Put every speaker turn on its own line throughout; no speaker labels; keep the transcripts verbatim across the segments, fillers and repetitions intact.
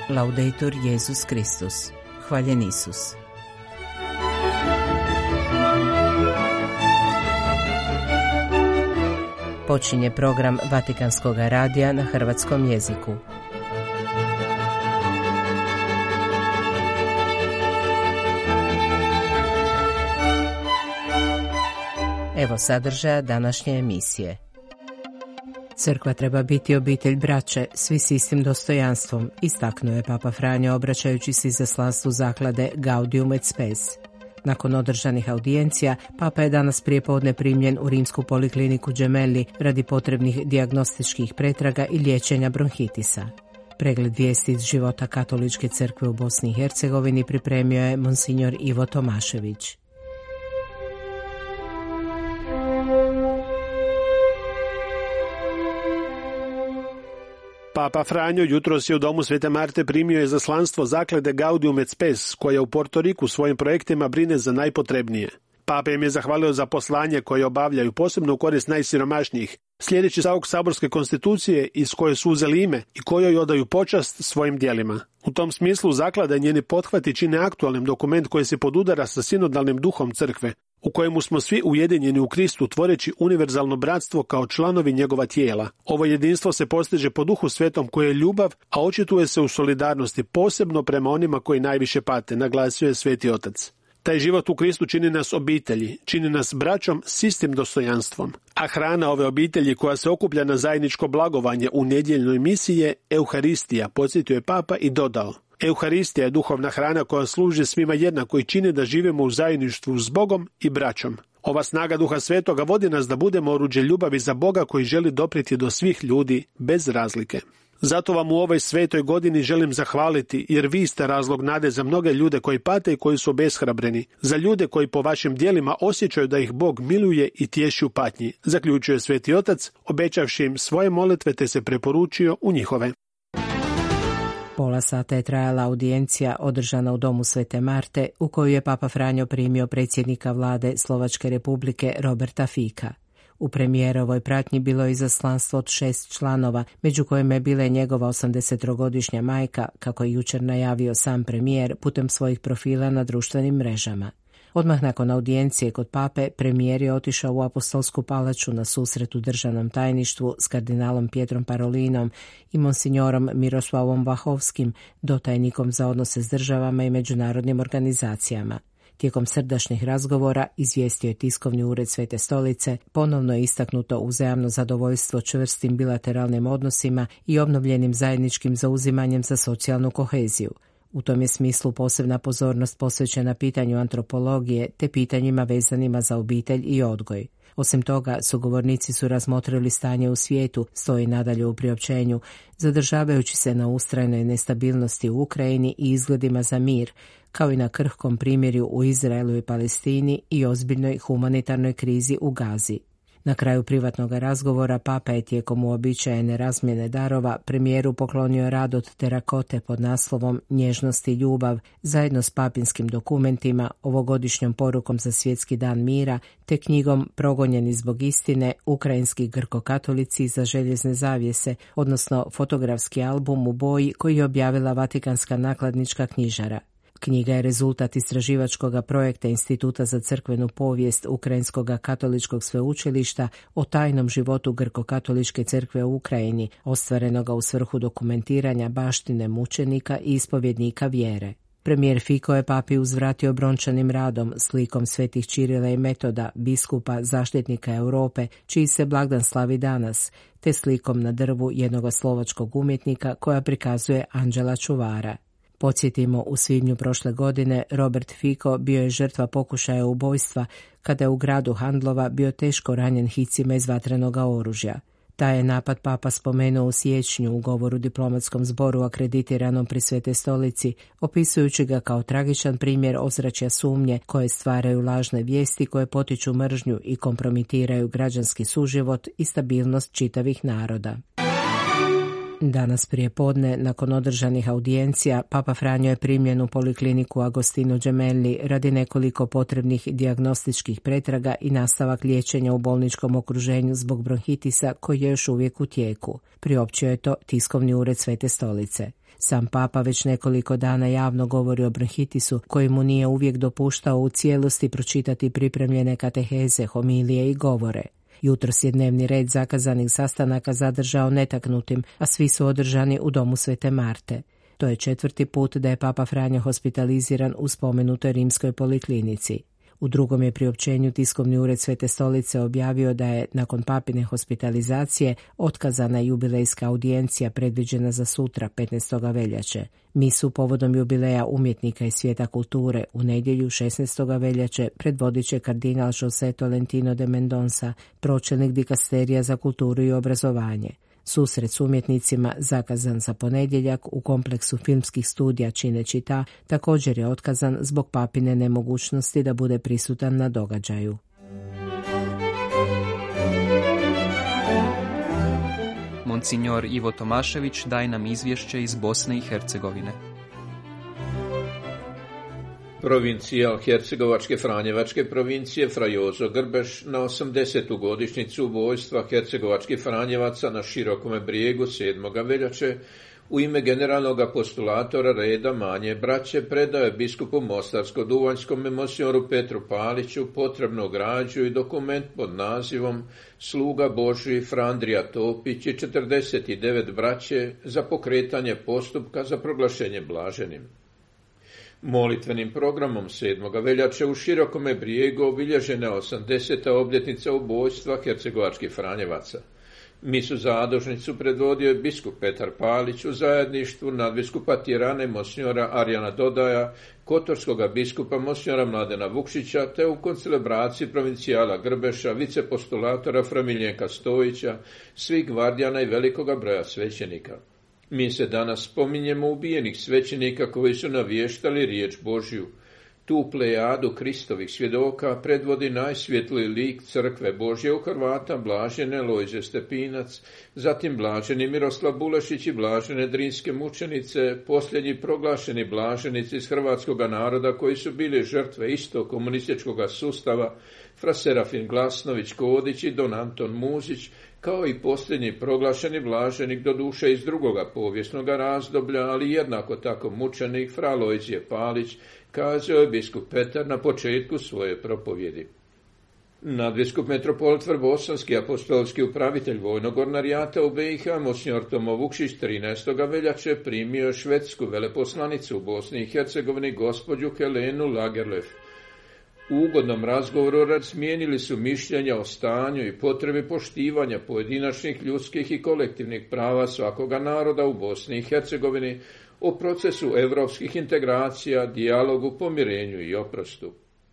Laudetur Jesus Kristus. Hvaljen Isus. Počinje program Vatikanskog radija na hrvatskom jeziku. Evo sadržaja današnje emisije. Crkva treba biti obitelj braće, svi s istim dostojanstvom, istaknuo je Papa Franjo obraćajući se izaslanstvu zaklade Gaudium et Spes. Nakon održanih audijencija, Papa je danas prijepodne primljen u rimsku polikliniku Gemelli radi potrebnih dijagnostičkih pretraga i liječenja bronhitisa. Pregled vijesti iz života Katoličke crkve u Bosni i Hercegovini pripremio je monsignor Ivo Tomašević.
Papa Franjo jutros je u domu Svete Marte primio izaslanstvo zaklade Gaudium et Spes, koja u Portoriku svojim projektima brine za najpotrebnije. Papa im je zahvalio za poslanje koje obavljaju posebno u korist najsiromašnijih, slijedeći stavak saborske konstitucije iz koje su uzeli ime i kojoj odaju počast svojim djelima. U tom smislu zaklada i njeni pothvati čine aktualnim dokument koji se podudara sa sinodalnim duhom crkve, u kojemu smo svi ujedinjeni u Kristu tvoreći univerzalno bratstvo kao članovi njegova tijela. Ovo jedinstvo se postiže po duhu svetom koji je ljubav, a očituje se u solidarnosti posebno prema onima koji najviše pate, naglasio je Sveti Otac. Taj život u Kristu čini nas obitelji, čini nas braćom s istim dostojanstvom. A hrana ove obitelji koja se okuplja na zajedničko blagovanje u nedjeljnoj misiji je Euharistija, podsjetio je Papa i dodao: Euharistija je duhovna hrana koja služi svima jednako i čini da živimo u zajedništvu s Bogom i braćom. Ova snaga Duha Svetoga vodi nas da budemo oruđe ljubavi za Boga koji želi doprijeti do svih ljudi bez razlike. Zato vam u ovoj svetoj godini želim zahvaliti, jer vi ste razlog nade za mnoge ljude koji pate i koji su obeshrabreni, za ljude koji po vašim djelima osjećaju da ih Bog miluje i tješi u patnji, zaključuje Sveti Otac, obećavši im svoje molitve te se preporučio u njihove.
Pola sata je trajala audijencija održana u domu Svete Marte, u koju je Papa Franjo primio predsjednika vlade Slovačke republike Roberta Fica. U premijerovoj pratnji bilo je izaslanstvo od šest članova, među kojima je bila njegova osamdesettrogodišnja majka, kako je jučer najavio sam premijer putem svojih profila na društvenim mrežama. Odmah nakon audijencije kod pape, premijer je otišao u Apostolsku palaču na susret u državnom tajništvu s kardinalom Pietrom Parolinom i monsignorom Miroslavom Vahovskim, dotajnikom za odnose s državama i međunarodnim organizacijama. Tijekom srdačnih razgovora, izvijestio je tiskovni ured Svete stolice, ponovno je istaknuto uzajamno zadovoljstvo čvrstim bilateralnim odnosima i obnovljenim zajedničkim zauzimanjem za socijalnu koheziju. U tom je smislu posebna pozornost posvećena pitanju antropologije te pitanjima vezanima za obitelj i odgoj. Osim toga, sugovornici su razmotrili stanje u svijetu, stoji nadalje u priopćenju, zadržavajući se na ustrajnoj nestabilnosti u Ukrajini i izgledima za mir, kao i na krhkom primjerju u Izraelu i Palestini i ozbiljnoj humanitarnoj krizi u Gazi. Na kraju privatnog razgovora Papa je tijekom uobičajene razmjene darova premijeru poklonio rad od terakote pod naslovom Nježnost i ljubav, zajedno s papinskim dokumentima, ovogodišnjom porukom za svjetski dan mira, te knjigom Progonjeni zbog istine, ukrajinski grkokatolici za željezne zavjese, odnosno fotografski album u boji koji je objavila Vatikanska nakladnička knjižara. Knjiga je rezultat istraživačkog projekta Instituta za crkvenu povijest Ukrajinskog katoličkog sveučilišta o tajnom životu grko-katoličke crkve u Ukrajini, ostvarenoga u svrhu dokumentiranja baštine mučenika i ispovjednika vjere. Premijer Fico je papi uzvratio brončanim radom, slikom svetih Čirila i Metoda, biskupa zaštitnika Europe, čiji se blagdan slavi danas, te slikom na drvu jednog slovačkog umjetnika koja prikazuje anđela čuvara. Podsjetimo, u svibnju prošle godine Robert Fico bio je žrtva pokušaja ubojstva kada je u gradu Handlova bio teško ranjen hicima iz vatrenoga oružja. Taj je napad Papa spomenuo u siječnju u govoru diplomatskom zboru akreditiranom pri Svete stolici, opisujući ga kao tragičan primjer ozračja sumnje koje stvaraju lažne vijesti koje potiču mržnju i kompromitiraju građanski suživot i stabilnost čitavih naroda. Danas prije podne, nakon održanih audijencija, Papa Franjo je primljen u polikliniku Agostino Gemelli radi nekoliko potrebnih dijagnostičkih pretraga i nastavak liječenja u bolničkom okruženju zbog bronhitisa koji je još uvijek u tijeku. Priopćio je to tiskovni ured Svete stolice. Sam Papa već nekoliko dana javno govori o bronhitisu koji mu nije uvijek dopuštao u cijelosti pročitati pripremljene kateheze, homilije i govore. Jutros je dnevni red zakazanih sastanaka zadržao netaknutim, a svi su održani u domu Svete Marte. To je četvrti put da je Papa Franjo hospitaliziran u spomenutoj rimskoj poliklinici. U drugom je priopćenju tiskovni ured Svete stolice objavio da je, nakon papine hospitalizacije, otkazana jubilejska audijencija predviđena za sutra, petnaestog veljače. Misu povodom jubileja umjetnika iz svijeta kulture u nedjelju šesnaestog veljače predvodit će kardinal José Tolentino de Mendonça, pročelnik dikasterija za kulturu i obrazovanje. Susret s umjetnicima, zakazan za ponedjeljak u kompleksu filmskih studija Cinecittà, također je otkazan zbog papine nemogućnosti da bude prisutan na događaju.
Monsignor Ivo Tomašević daje nam izvješće iz Bosne i Hercegovine.
Provincijal Hercegovačke Franjevačke provincije Fra Jozo Grbeš na osamdesetu godišnjicu ubojstva hercegovačkih Franjevaca na Širokome brijegu sedmog veljače u ime generalnog apostolatora reda Manje braće predao je biskupu Mostarsko-Duvanjskom monsignoru Petru Paliću potrebnu građu i dokument pod nazivom Sluga Božji Fra Andrija Topić i četrdeset devet braće za pokretanje postupka za proglašenje blaženim. Molitvenim programom sedmog veljače u Širokome brijegu obilježena je osamdeseta obljetnica ubojstva hercegovačkih Franjevaca. Misu zadužnicu predvodio je biskup Petar Palić u zajedništvu nadbiskupa Tirane monsignora Arjana Dodaja, kotorskoga biskupa monsignora Mladena Vukšića, te u koncelebraciji provincijala Grbeša, vicepostulatora Fra Miljenka Stojića, svih gvardijana i velikoga broja svećenika. Mi se danas spominjemo ubijenih svećenika koji su navještali riječ Božju. Tu plejadu Kristovih svjedoka predvodi najsvjetliji lik crkve Božje u Hrvata, blažene Lojze Stepinac, zatim blaženi Miroslav Bulešić i blažene drinske mučenice, posljednji proglašeni blaženici iz hrvatskog naroda koji su bili žrtve istog komunističkog sustava, Fra Serafin Glasnović Kodić i Don Anton Muzić, kao i posljednji proglašeni blaženik doduše iz drugoga povijesnog razdoblja, ali jednako tako mučenik Fra Lojzije Palić, kazao je biskup Petar na početku svoje propovjedi. Nadbiskup metropolit Vrbosanski apostolski upravitelj vojnog ornarijata u be i ha, monsignor Tomo Vukšić, trinaestog veljače primio švedsku veleposlanicu u Bosni i Hercegovini, gospođu Helenu Lagerlöf. U ugodnom razgovoru razmijenili su mišljenja o stanju i potrebi poštivanja pojedinačnih ljudskih i kolektivnih prava svakoga naroda u Bosni i Hercegovini, o procesu europskih integracija, dijalogu, pomirenju i oprostu.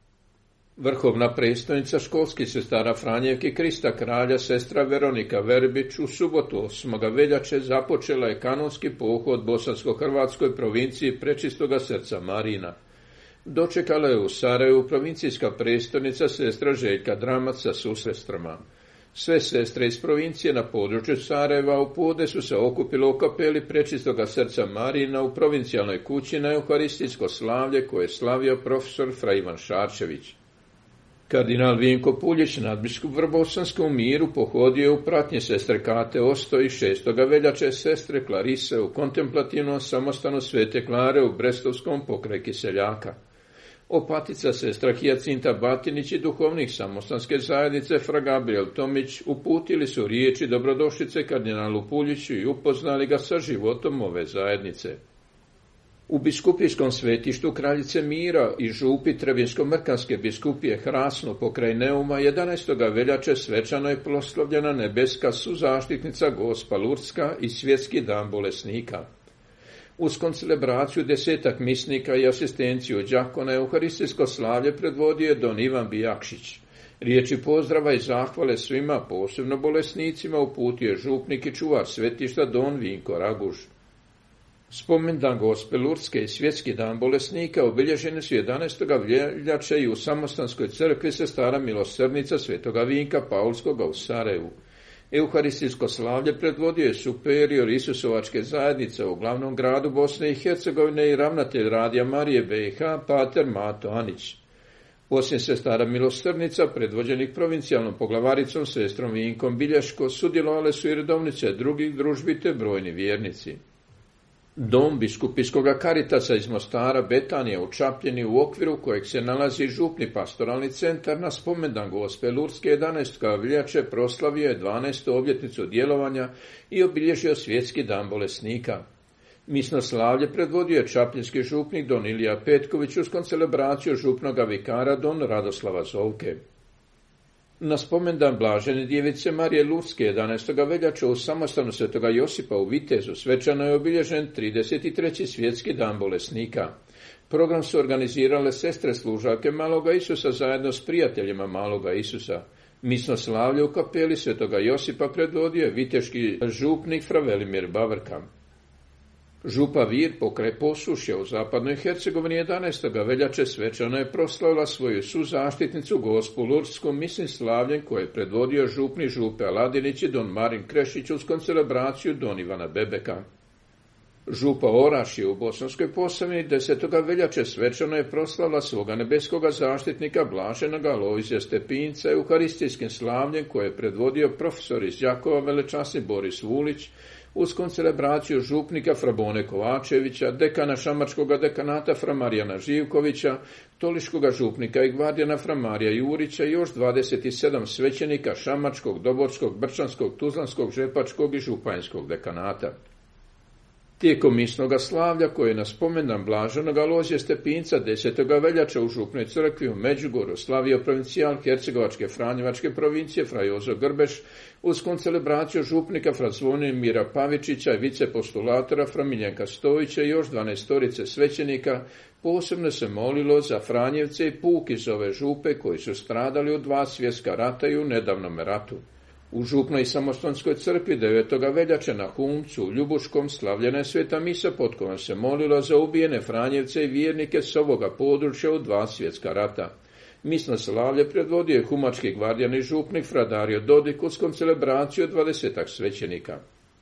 Vrhovna predstojnica školskih sestara Franjevke Krista kralja, sestra Veronika Verbić, u subotu osmog veljače započela je kanonski pohod bosansko-hrvatskoj provinciji Prečistoga srca Marina. Dočekala je u Sarajevu provincijska predstojnica sestra Željka Dramac sa susestrama. Sve sestre iz provincije na području Sarajeva u podne su se okupile u kapeli Prečistoga srca Marina u provincijalnoj kući na euharistijsko slavlje koje je slavio profesor Fra Ivan Šarčević. Kardinal Vinko Puljić, nadbiskup Vrbosanski u miru, pohodio je u pratnje sestre Kate Osto i šestog veljače sestre Klarise u kontemplativnom samostanu Svete Klare u Brestovskom pokraj Kiseljaka. Opatica sestra Hijacinta Batinić i duhovnik samostanske zajednice Fra Gabriel Tomić uputili su riječi dobrodošlice kardinalu Puljiću i upoznali ga sa životom ove zajednice. U biskupijskom svetištu Kraljice Mira i župi Trebinsko-Mrkanske biskupije Hrasno pokraj Neuma jedanaestog veljače svečano je proslavljena nebeska suzaštitnica Gospa Lurdska i svjetski dan bolesnika. Uz koncelebraciju desetak misnika i asistenciju đakona euharistijsko slavlje predvodio je don Ivan Bijakšić. Riječi pozdrava i zahvale svima, posebno bolesnicima, uputio je župnik i čuvar svetišta don Vinko Raguž. Spomendan Gospe Lurdske i svjetski dan bolesnika obilježeni su jedanaestog veljače i u samostanskoj crkvi sestara milosrdnica svetoga Vinka Paulskoga u Sarajevu. Euharistijsko slavlje predvodio je superior Isusovačke zajednice u glavnom gradu Bosne i Hercegovine i ravnatelj Radija Marije B i H, pater Mato Anić. Osim sestara milosrdnica, predvođenih provincijalnom poglavaricom, sestrom Vinkom Bilješko, sudjelovale su i redovnice drugih družbi te brojni vjernici. Dom biskupijskoga Karitasa iz Mostara Betanija u Čapljini, u okviru kojeg se nalazi župni pastoralni centar, na spomendan Gospe Lurdske jedanaestog veljače proslavio je dvanaestu obljetnicu djelovanja i obilježio svjetski dan bolesnika. Misno slavlje predvodio je čapljinski župnik don Ilija Petković uz koncelebraciju župnoga vikara don Radoslava Zovke. Na spomendan Blažene djevice Marije Lurdske jedanaestog veljače u samostanu Svetoga Josipa u Vitezu svečano je obilježen trideset treći svjetski dan bolesnika. Program su organizirale sestre služavke Maloga Isusa zajedno s prijateljima Maloga Isusa. Misno slavlje u kapeli Svetoga Josipa predvodio je viteški župnik fra Velimir Bavrka. Župa Vir pokraj Posušja u zapadnoj Hercegovini jedanaestog veljače svečano je proslavila svoju suzaštitnicu Gospu Lurdsku misnim slavljem koje je predvodio župni župe Aladinić i don Marin Krešić uz koncelebraciju don Ivana Bebeka. Župa Orašje u Bosanskoj Posavini desetog veljače svečano je proslavila svoga nebeskoga zaštitnika Blaženog Alojzija Stepinca euharistijskim slavljem koje je predvodio profesor iz Đakova velečasni Boris Vulić uz koncelebraciju župnika fra Bone Kovačevića, dekana šamačkoga dekanata fra Marijana Živkovića, toliškoga župnika i gvardijana fra Marija Jurića i još dvadeset sedam svećenika šamačkog, doborskog, brčanskog, tuzlanskog, žepačkog i županjskog dekanata. Tijekom misnoga slavlja koje je na spomendan Blaženog Alojzija Stepinca desetog veljače u župnoj crkvi u Međugorju slavio provincijal Hercegovačke Franjevačke provincije fra Jozo Grbeš uz koncelebraciju župnika fra Zvonimira Pavičića i vicepostulatora fra Miljenka Stojića i još dvanaestorice svećenika. Posebno se molilo za Franjevce i puk iz ove župe koji su stradali u dva svjetska rata i u nedavnom ratu. U župnoj i samostonskoj crkvi devetog veljače na Humcu u Ljubuškom slavljena je sveta misa pod kojom se molilo za ubijene Franjevce i vjernike s ovoga područja u dva svjetska rata. Misno slavlje predvodio je humački gvardijan i župnik fra Dario Dodik uz koncelebraciju dvadesetak svećenika.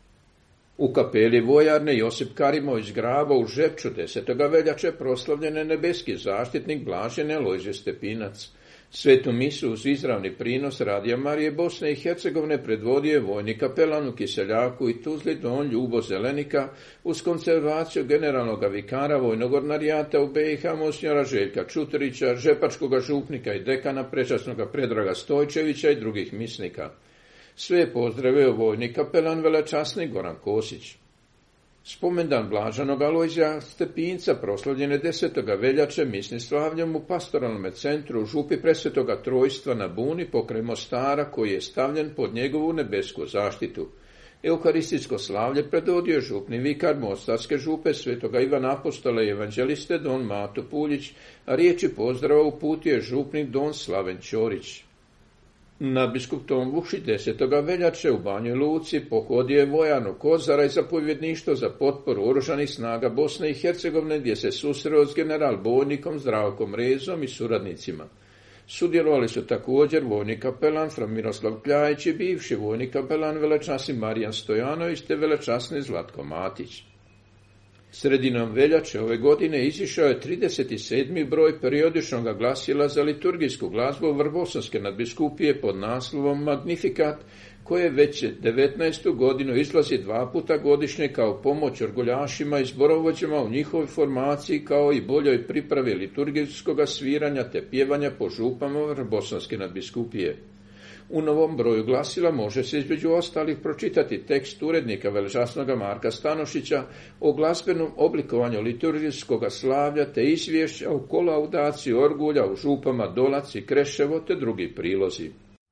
U kapeli vojarne Josip Karimović Graba u Žepču desetog veljače proslavljen je nebeski zaštitnik Blaženi Alojzije Stepinac. Svetu misu uz izravni prinos Radija Marije Bosne i Hercegovine predvodio je vojni kapelan u Kiseljaku i Tuzli don Ljubo Zelenika uz konzervaciju generalnog vikara vojnog ordinarijata u B i H monsignora Željka Čuterića, žepačkoga župnika i dekana prečasnoga Predraga Stojčevića i drugih misnika. Sve je pozdravio vojni kapelan velečasni Goran Kosić. Spomendan Blaženog Alojzija Stepinca proslavljen je desetog veljače misnim slavljem u pastoralnom centru u župi Presvetoga Trojstva na Buni pokraj Mostara koji je stavljen pod njegovu nebesku zaštitu. Euharistijsko slavlje predvodio je župni vikar Mostarske župe Svetoga Ivana Apostola i evanđeliste don Mato Puljić, a riječi pozdrava uputio je župnik don Slaven Ćorić. Nadbiskup Tom Vukšić desetog veljače u Banjoj Luci pohodio je vojarnu Kozara i zapovjedništvo za potporu oružanih snaga Bosne i Hercegovine gdje se susreo s general bojnikom Zdravkom Rezom i suradnicima. Sudjelovali su također vojni kapelan fra Miroslav Kljajić i bivši vojni kapelan velečasni Marijan Stojanović te velečasni Zlatko Matić. Sredinom veljače ove godine izišao je trideset sedmi broj periodičnog glasila za liturgijsku glazbu Vrbosanske nadbiskupije pod naslovom Magnifikat, koje već devetnaestu godinu izlazi dva puta godišnje kao pomoć orguljašima i zborovođama u njihovoj formaciji kao i boljoj pripravi liturgijskog sviranja te pjevanja po župama Vrbosanske nadbiskupije. U novom broju glasila može se između ostalih pročitati tekst urednika velečasnoga Marka Stanošića o glazbenom oblikovanju liturgijskog slavlja te izvješća o kolaudaciji orgulja u župama Dolac i Kreševo te drugi prilozi.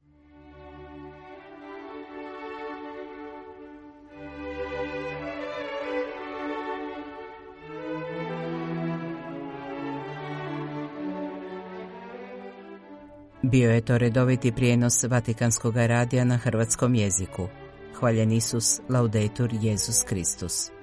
Bio je to redoviti prijenos Vatikanskog radija na hrvatskom jeziku. Hvaljen Isus, laudetur Jesus Kristus.